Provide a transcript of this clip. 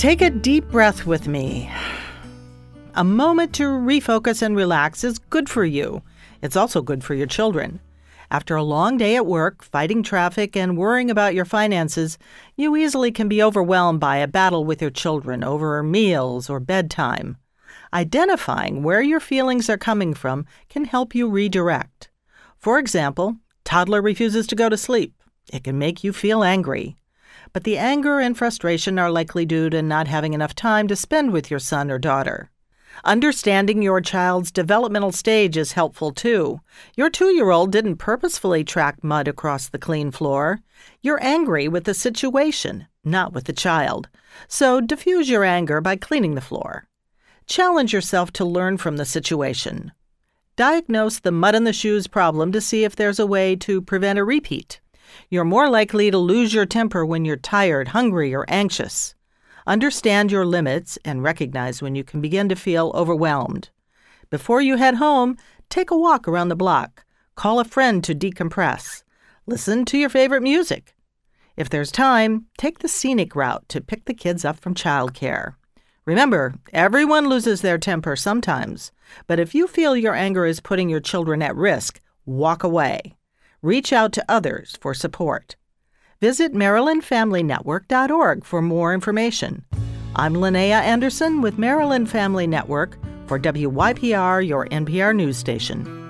Take a deep breath with me. A moment to refocus and relax is good for you. It's also good for your children. After a long day at work, fighting traffic, and worrying about your finances, you easily can be overwhelmed by a battle with your children over meals or bedtime. Identifying where your feelings are coming from can help you redirect. For example, toddler refuses to go to sleep. It can make you feel angry. But the anger and frustration are likely due to not having enough time to spend with your son or daughter. Understanding your child's developmental stage is helpful, too. Your 2-year-old didn't purposefully track mud across the clean floor. You're angry with the situation, not with the child. So diffuse your anger by cleaning the floor. Challenge yourself to learn from the situation. Diagnose the mud in the shoes problem to see if there's a way to prevent a repeat. You're more likely to lose your temper when you're tired, hungry, or anxious. Understand your limits and recognize when you can begin to feel overwhelmed. Before you head home, take a walk around the block. Call a friend to decompress. Listen to your favorite music. If there's time, take the scenic route to pick the kids up from childcare. Remember, everyone loses their temper sometimes, but if you feel your anger is putting your children at risk, walk away. Reach out to others for support. Visit MarylandFamilyNetwork.org for more information. I'm Linnea Anderson with Maryland Family Network for WYPR, your NPR news station.